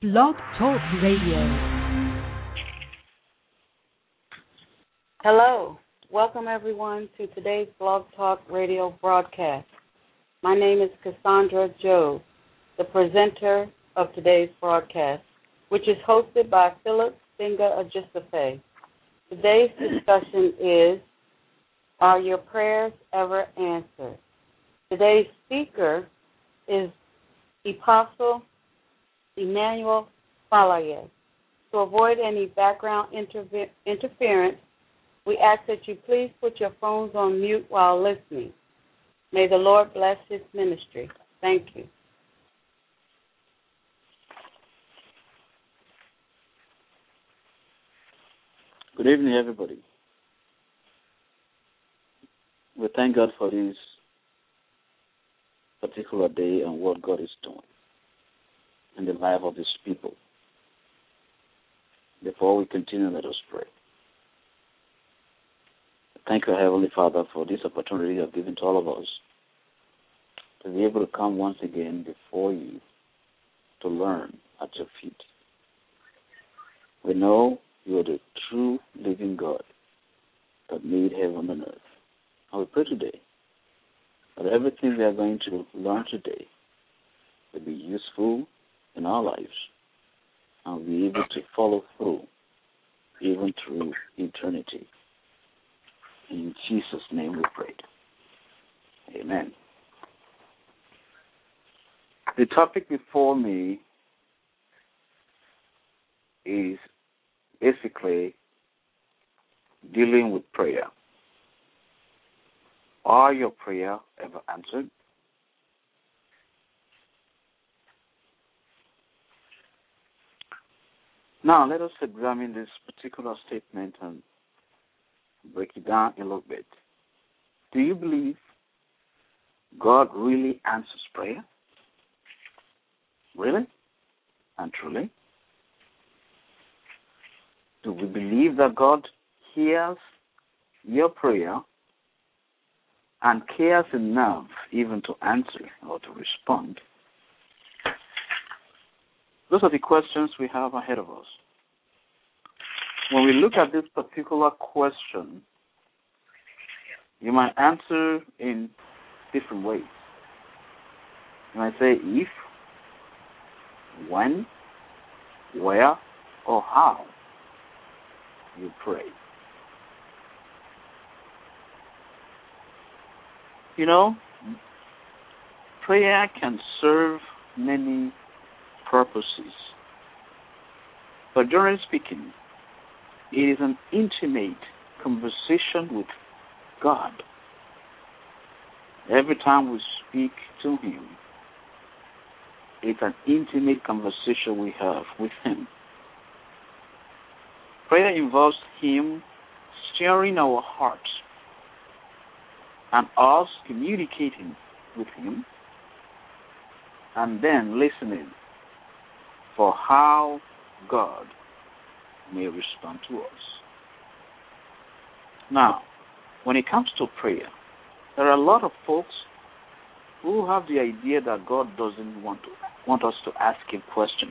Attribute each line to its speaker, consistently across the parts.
Speaker 1: Blog Talk Radio.
Speaker 2: Hello. Welcome, everyone, to today's Blog Talk Radio broadcast. My name is Cassandra Joe, the presenter of today's broadcast, which is hosted by Philip Singa Ajisafe. Today's discussion is, are your prayers ever answered? Today's speaker is Apostle Emmanuel Falaye. To avoid any background interference, we ask that you please put your phones on mute while listening. May the Lord bless his ministry. Thank you.
Speaker 3: Good evening, everybody. We thank God for this particular day and what God is doing in the life of his people. Before we continue, let us pray. Thank you, Heavenly Father, for this opportunity you have given to all of us to be able to come once again before you to learn at your feet. We know you are the true living God that made heaven and earth. And we pray today that everything we are going to learn today will be useful in our lives and be able to follow through even through eternity. In Jesus' name we pray. Amen. The topic before me is basically dealing with prayer. Are your prayers ever answered? Now, let us examine this particular statement and break it down a little bit. Do you believe God really answers prayer? Really? And truly? Do we believe that God hears your prayer and cares enough even to answer or to respond? Those are the questions we have ahead of us. When we look at this particular question, you might answer in different ways. You might say if, when, where, or how you pray. You know, prayer can serve many purposes. But generally speaking, it is an intimate conversation with God. Every time we speak to him, it's an intimate conversation we have with him. Prayer involves him stirring our hearts and us communicating with him and then listening for how God may respond to us. Now, when it comes to prayer, there are a lot of folks who have the idea that God doesn't want us to ask him questions.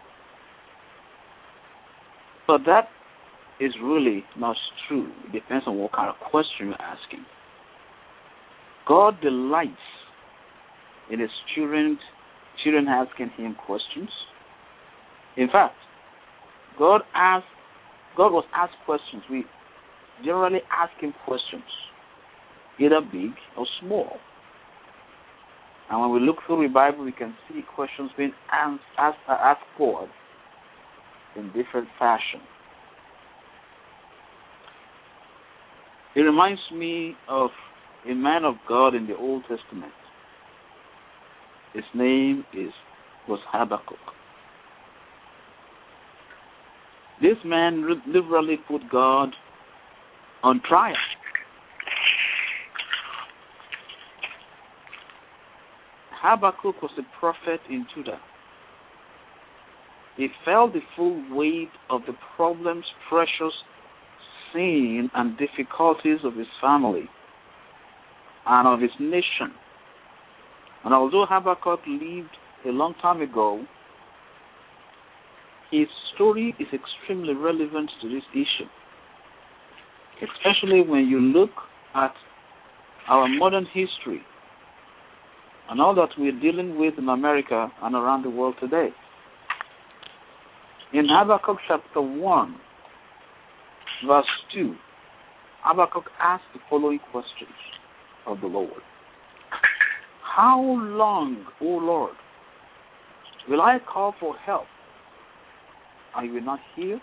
Speaker 3: But that is really not true. It depends on what kind of question you're asking. God delights in his children asking him questions. In fact, God was asked questions. We generally ask him questions, either big or small. And when we look through the Bible, we can see questions being asked God in different fashion. It reminds me of a man of God in the Old Testament. His name was Habakkuk. This man literally put God on trial. Habakkuk was a prophet in Judah. He felt the full weight of the problems, pressures, sin, and difficulties of his family and of his nation. And although Habakkuk lived a long time ago, his story is extremely relevant to this issue, especially when you look at our modern history and all that we're dealing with in America and around the world today. In Habakkuk chapter 1, verse 2, Habakkuk asked the following questions of the Lord. How long, O Lord, will I call for help, and you will not hear?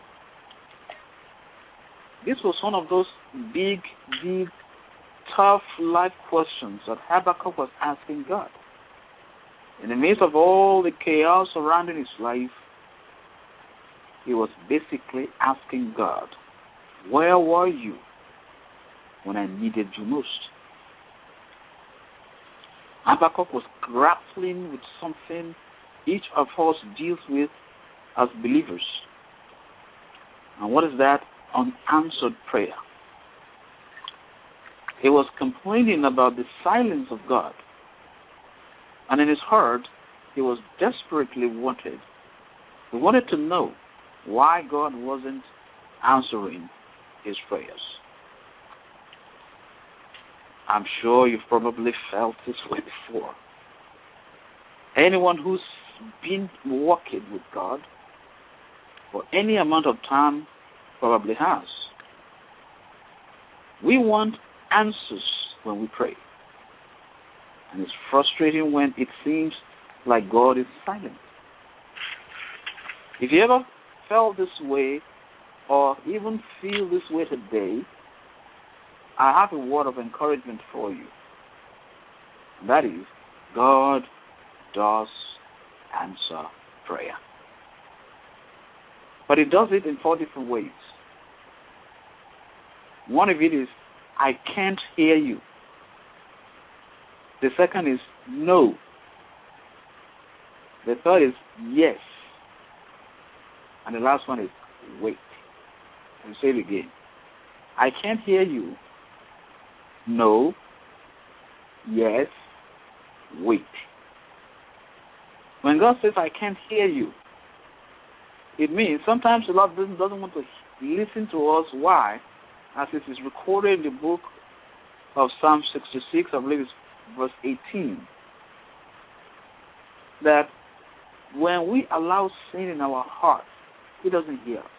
Speaker 3: This was one of those big, tough life questions that Habakkuk was asking God. In the midst of all the chaos surrounding his life, he was basically asking God, where were you when I needed you most? Habakkuk was grappling with something each of us deals with as believers. And what is that? Unanswered prayer. He was complaining about the silence of God. And in his heart, he was desperately wanted. He wanted to know why God wasn't answering his prayers. I'm sure you've probably felt this way before. Anyone who's been walking with God for any amount of time probably has. We want answers when we pray. And it's frustrating when it seems like God is silent. If you ever felt this way or even feel this way today, I have a word of encouragement for you. And that is, God does answer prayer. But He does it in 4 different ways. One of it is, I can't hear you. The second is, no. The third is, yes. And the last one is, wait. And say it again. I can't hear you. No. Yes. Wait. When God says, I can't hear you, it means sometimes the Lord doesn't want to listen to us. Why? As it is recorded in the book of Psalm 66, I believe it's verse 18, that when we allow sin in our heart, He doesn't hear us.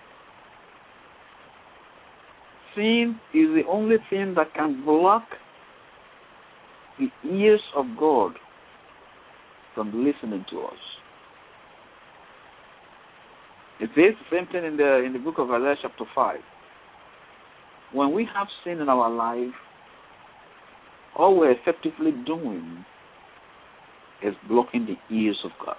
Speaker 3: Sin is the only thing that can block the ears of God from listening to us. It says the same thing in the book of Isaiah chapter 5. When we have sin in our life, all we're effectively doing is blocking the ears of God.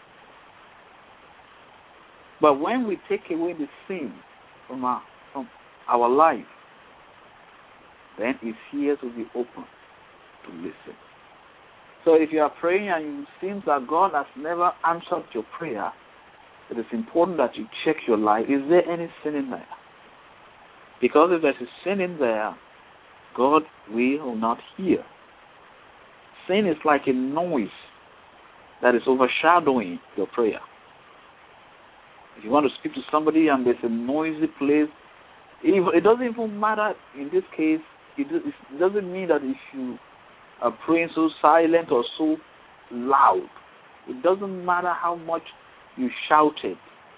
Speaker 3: But when we take away the sin from our life, then His ears will be open to listen. So if you are praying and it seems that God has never answered your prayer, it is important that you check your life. Is there any sin in there? Because if there is sin in there, God will not hear. Sin is like a noise that is overshadowing your prayer. If you want to speak to somebody and there's a noisy place, it doesn't even matter in this case. It doesn't mean that if you are praying so silent or so loud, it doesn't matter how much you shouted.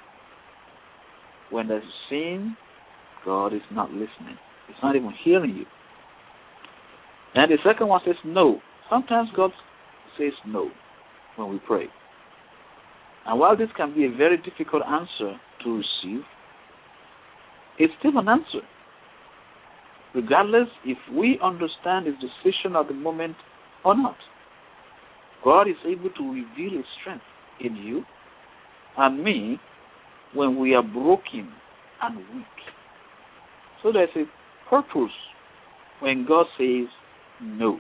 Speaker 3: When there's sin, God is not listening. He's not even hearing you. And the second one says no. Sometimes God says no when we pray. And while this can be a very difficult answer to receive, it's still an answer. Regardless if we understand His decision at the moment or not. God is able to reveal His strength in you and me when we are broken and weak. So there's a purpose when God says no.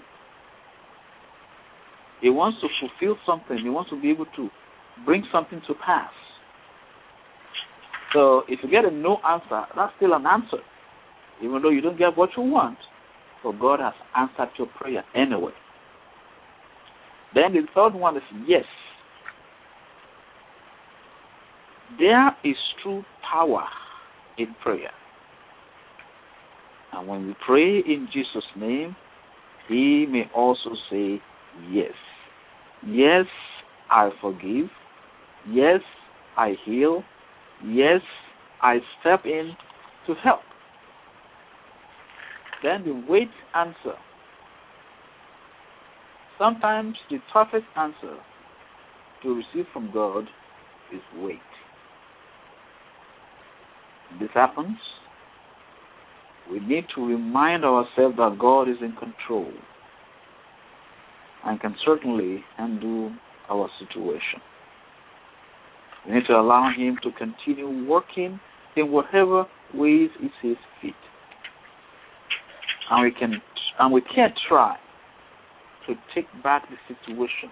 Speaker 3: He wants to fulfill something. He wants to be able to bring something to pass. So if you get a no answer, that's still an answer. Even though you don't get what you want, but God has answered your prayer anyway. Then the third one is yes. There is true power in prayer. And when we pray in Jesus' name, He may also say, yes. Yes, I forgive. Yes, I heal. Yes, I step in to help. Then the wait answer. Sometimes the toughest answer to receive from God is wait. When this happens, we need to remind ourselves that God is in control and can certainly handle our situation. We need to allow Him to continue working in whatever ways He sees fit. And we can't try to take back the situation,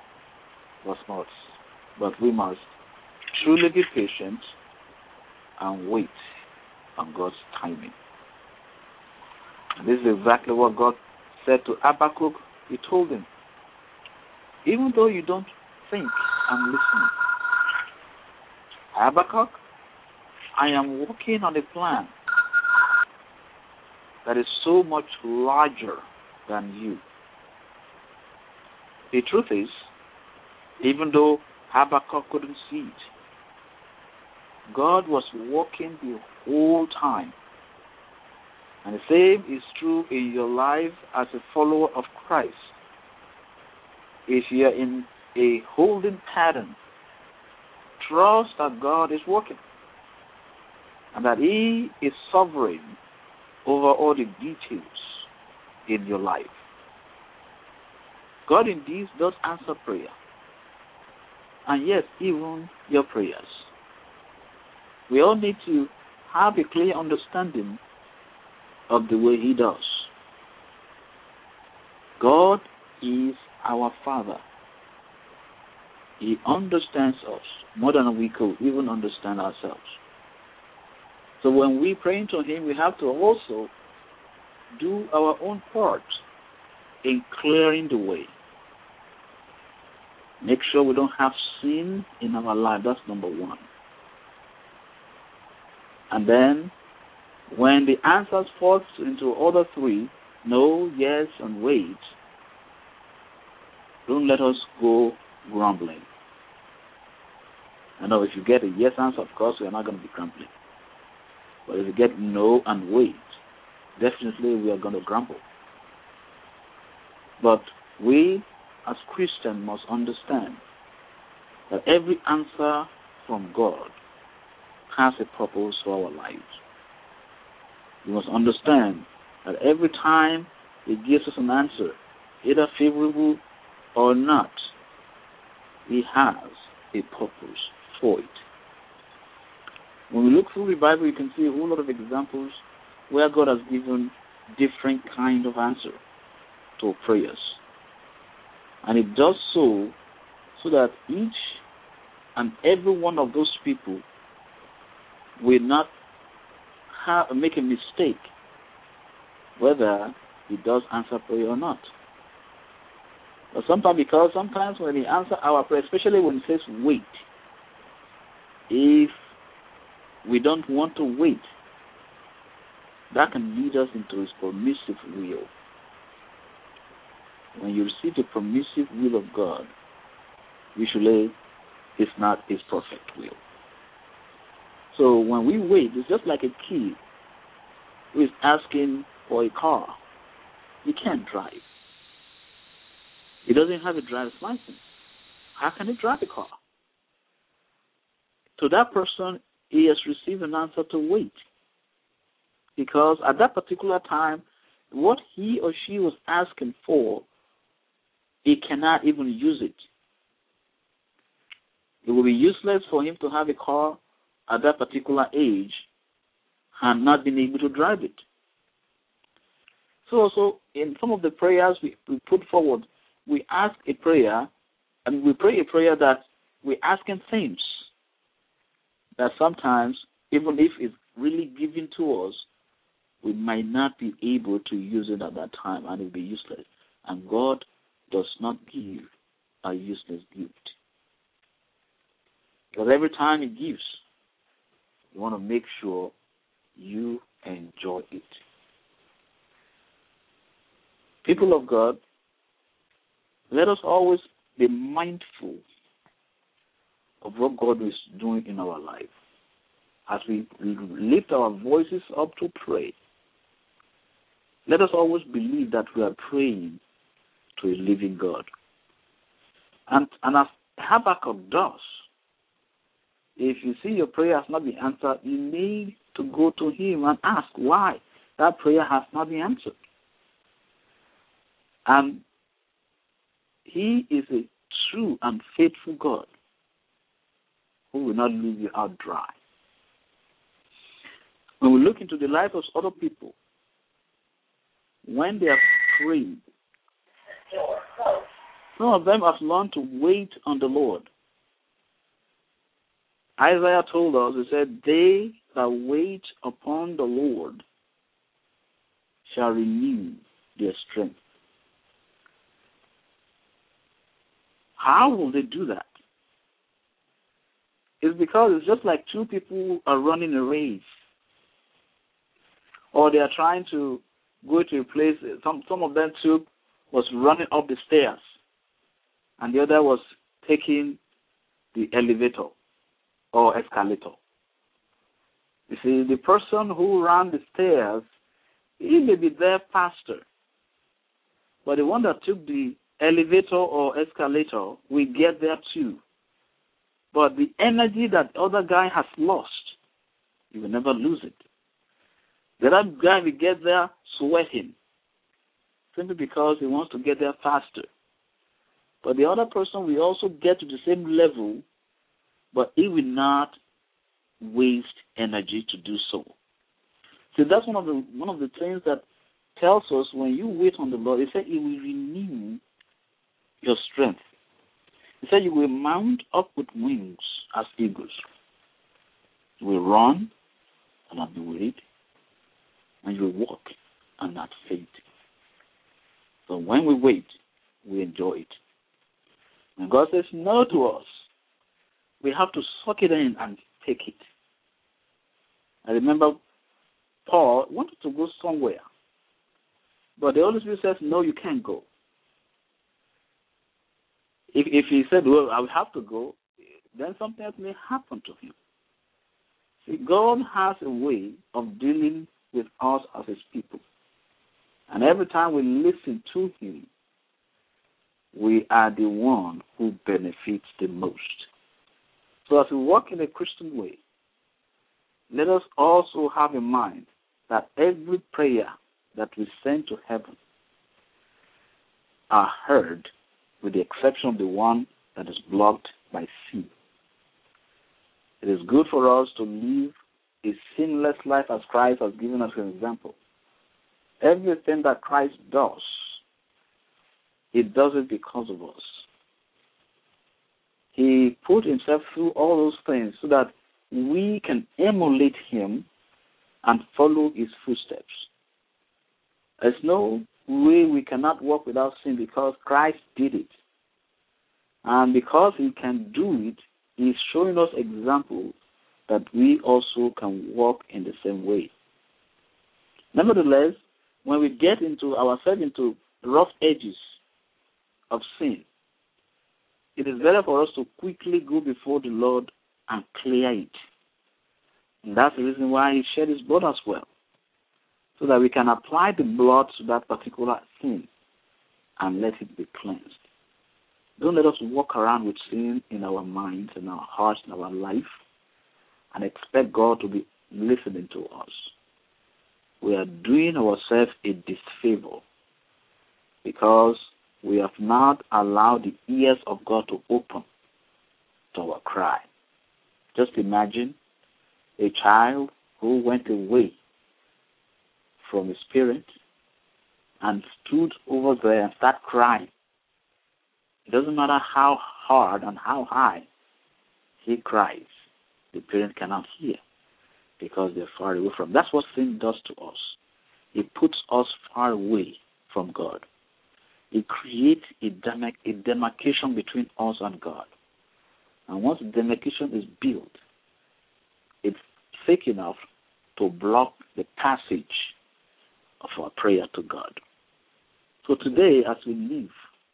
Speaker 3: but we must truly be patient and wait on God's timing. And this is exactly what God said to Habakkuk. He told him, even though you don't think I'm listening, Habakkuk, I am working on a plan that is so much larger than you. The truth is, even though Habakkuk couldn't see it, God was working the whole time. And the same is true in your life as a follower of Christ. If you are in a holding pattern, trust that God is working and that He is sovereign over all the details in your life. God indeed does answer prayer. And yes, even your prayers. We all need to have a clear understanding of the way He does. God is our Father. He understands us more than we could even understand ourselves. So when we pray to Him, we have to also do our own part in clearing the way. Make sure we don't have sin in our life. That's number one. And then, when the answers fall into other three, no, yes, and wait, don't let us go grumbling. I know if you get a yes answer, of course, we are not going to be grumbling. But if you get no and wait, definitely we are going to grumble. But we, as Christians, must understand that every answer from God has a purpose for our lives. We must understand that every time He gives us an answer, either favorable or not, He has a purpose for it. When we look through the Bible, you can see a whole lot of examples where God has given different kind of answer to prayers. And it does so that each and every one of those people will not make a mistake whether He does answer prayer or not. But sometimes when He answers our prayer, especially when He says wait, if we don't want to wait, that can lead us into His permissive will. When you receive the permissive will of God, usually it's not His perfect will. So when we wait, it's just like a kid who is asking for a car. He can't drive. He doesn't have a driver's license. How can he drive a car? To that person, he has received an answer to wait. Because at that particular time, what he or she was asking for, he cannot even use it. It will be useless for him to have a car at that particular age and not being able to drive it. So also, in some of the prayers we put forward, we ask a prayer, and we pray a prayer that we're asking things that sometimes, even if it's really given to us, we might not be able to use it at that time, and it will be useless. And God does not give a useless gift. Because every time He gives, you want to make sure you enjoy it. People of God, let us always be mindful of what God is doing in our life. As we lift our voices up to pray, let us always believe that we are praying to a living God. And as Habakkuk does, if you see your prayer has not been answered, you need to go to him and ask why that prayer has not been answered. And he is a true and faithful God who will not leave you out dry. When we look into the life of other people, when they are praying, some of them have learned to wait on the Lord. Isaiah told us, he said, they that wait upon the Lord shall renew their strength. How will they do that? It's because it's just like two people are running a race. Or they are trying to go to a place. Some of them too was running up the stairs. And the other was taking the elevator or escalator. You see, the person who ran the stairs, he may be there faster. But the one that took the elevator or escalator will get there too. But the energy that the other guy has lost, he will never lose it. The other guy will get there sweating, simply because he wants to get there faster. But the other person will also get to the same level, but he will not waste energy to do so. So that's one of the things that tells us when you wait on the Lord, He said He will renew your strength. He said you will mount up with wings as eagles. You will run and not be wearied, and you will walk and not faint. So when we wait, we enjoy it. When God says no to us, we have to suck it in and take it. I remember Paul wanted to go somewhere, but the Holy Spirit says, no, you can't go. If he said, well, I will have to go, then something else may happen to him. See, God has a way of dealing with us as His people. And every time we listen to Him, we are the one who benefits the most. So as we walk in a Christian way, let us also have in mind that every prayer that we send to heaven are heard, with the exception of the one that is blocked by sin. It is good for us to live a sinless life as Christ has given us an example. Everything that Christ does, He does it because of us. He put Himself through all those things so that we can emulate Him and follow His footsteps. There's no way we cannot walk without sin because Christ did it. And because He can do it, He's showing us examples that we also can walk in the same way. Nevertheless, when we get ourselves into rough edges of sin, it is better for us to quickly go before the Lord and clear it. And that's the reason why He shed His blood as well, so that we can apply the blood to that particular sin and let it be cleansed. Don't let us walk around with sin in our minds, in our hearts, in our life, and expect God to be listening to us. We are doing ourselves a disfavor because we have not allowed the ears of God to open to our cry. Just imagine a child who went away from his parent and stood over there and started crying. It doesn't matter how hard and how high he cries, the parent cannot hear because they're far away from. That's what sin does to us. It puts us far away from God. It creates a demarcation between us and God. And once the demarcation is built, it's thick enough to block the passage of our prayer to God. So today, as we live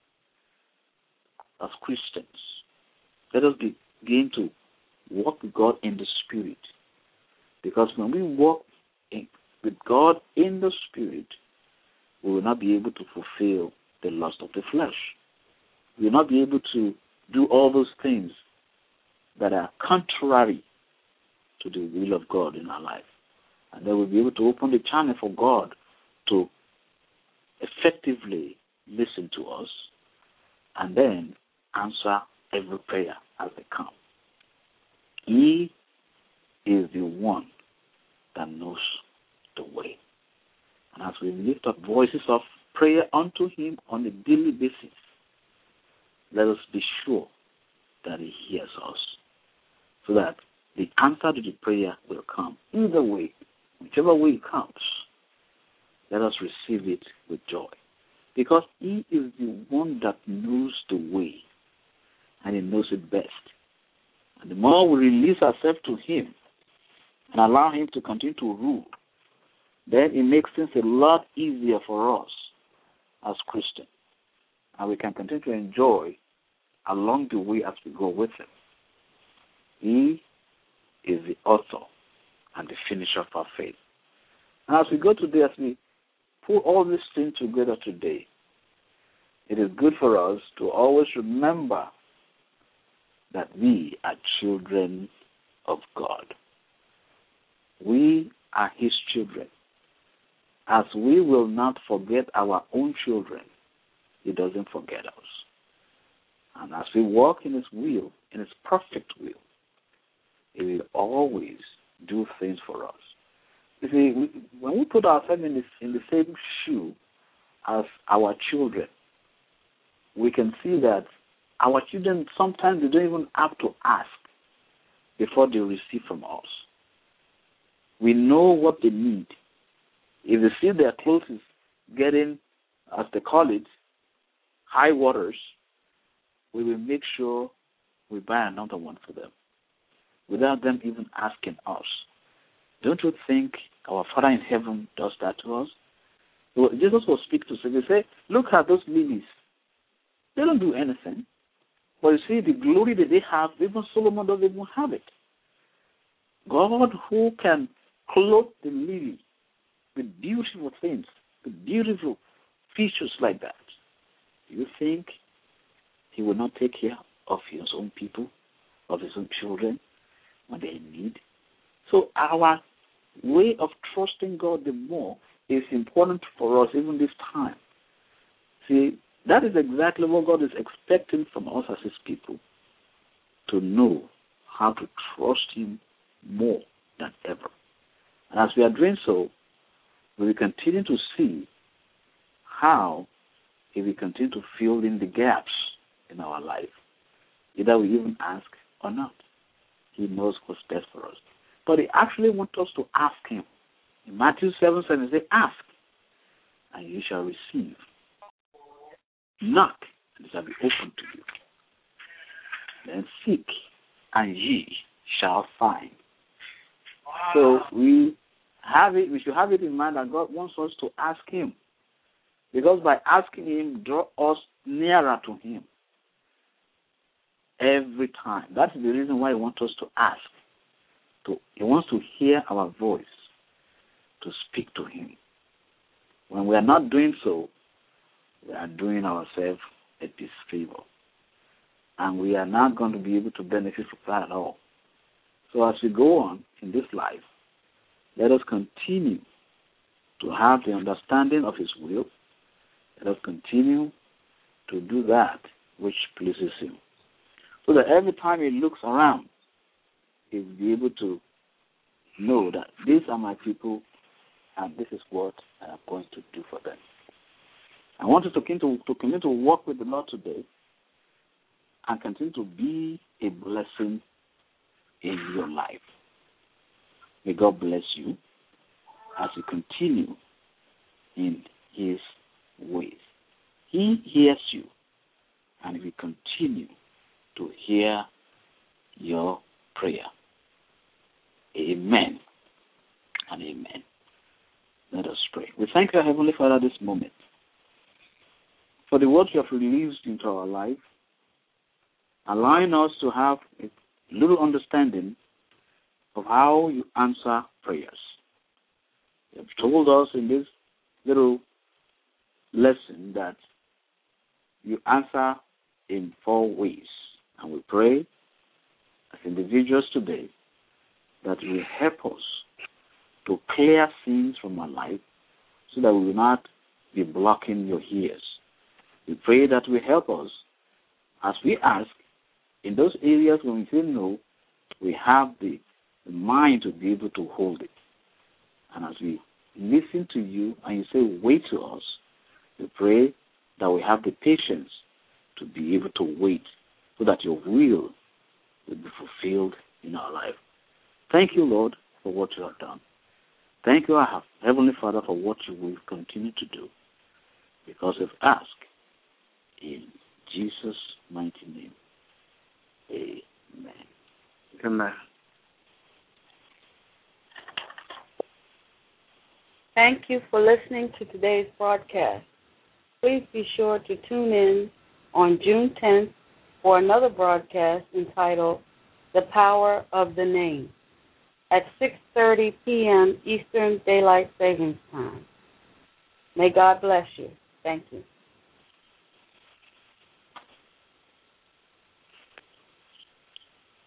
Speaker 3: as Christians, let us begin to walk with God in the Spirit. Because when we walk with God in the Spirit, we will not be able to fulfill the lust of the flesh. We will not be able to do all those things that are contrary to the will of God in our life. And then we'll be able to open the channel for God to effectively listen to us and then answer every prayer as they come. He is the one that knows the way. And as we lift up voices of prayer unto Him on a daily basis, let us be sure that He hears us, so that the answer to the prayer will come. Either way, whichever way it comes, let us receive it with joy. Because He is the one that knows the way, and He knows it best. And the more we release ourselves to Him and allow Him to continue to rule, then it makes things a lot easier for us as Christians. And we can continue to enjoy along the way as we go with Him. He is the author and the finisher of our faith. And as we go today, as we put all these things together today, it is good for us to always remember that we are children of God. We are His children. As we will not forget our own children, He doesn't forget us. And as we walk in His will, in His perfect will, He will always do things for us. You see, when we put ourselves in the same shoe as our children, we can see that our children, sometimes they don't even have to ask before they receive from us. We know what they need. If they see their clothes is getting, as they call it, high waters, we will make sure we buy another one for them without them even asking us. Don't you think our Father in heaven does that to us? So Jesus will speak to us. He say, look at those lilies. They don't do anything. But you see, the glory that they have, even Solomon doesn't even have it. God, who can clothe the lily with beautiful things, with beautiful features like that, do you think He will not take care of His own people, of His own children when they need? So our way of trusting God the more is important for us even this time. See, that is exactly what God is expecting from us as His people, to know how to trust Him more than ever. And as we are doing so, we will continue to see how He will continue to fill in the gaps in our life, either we even ask or not. He knows what's best for us. But He actually wants us to ask Him. In Matthew 7:7, He says, ask, and you shall receive. Knock, and it shall be opened to you. Then seek, and ye shall find. So we should have it in mind that God wants us to ask Him. Because by asking Him, draw us nearer to Him every time. That is the reason why He wants us to ask. He wants to hear our voice, to speak to Him. When we are not doing so, we are doing ourselves a disfavor. And we are not going to be able to benefit from that at all. So as we go on in this life, let us continue to have the understanding of His will. Let us continue to do that which pleases Him. So that every time He looks around, He will be able to know that these are my people and this is what I am going to do for them. I want us to continue to walk with the Lord today and continue to be a blessing in your life. May God bless you as you continue in His ways. He hears you, and we continue to hear your prayer. Amen and amen. Let us pray. We thank you, Heavenly Father, this moment for the words you have released into our life, allowing us to have a little understanding of how you answer prayers. You have told us in this little lesson that you answer in 4 ways. And we pray as individuals today that you will help us to clear sins from our life so that we will not be blocking your ears. We pray that will help us as we ask in those areas when we say no, we have the mind to be able to hold it. And as we listen to you and you say wait to us, we pray that we have the patience to be able to wait so that your will be fulfilled in our life. Thank you, Lord, for what you have done. Thank you, our Heavenly Father, for what you will continue to do, because we've asked in Jesus' mighty name. Amen.
Speaker 4: Amen.
Speaker 2: Thank you for listening to today's broadcast. Please be sure to tune in on June 10th for another broadcast entitled The Power of the Name at 6:30 p.m. Eastern Daylight Savings Time. May God bless you. Thank you.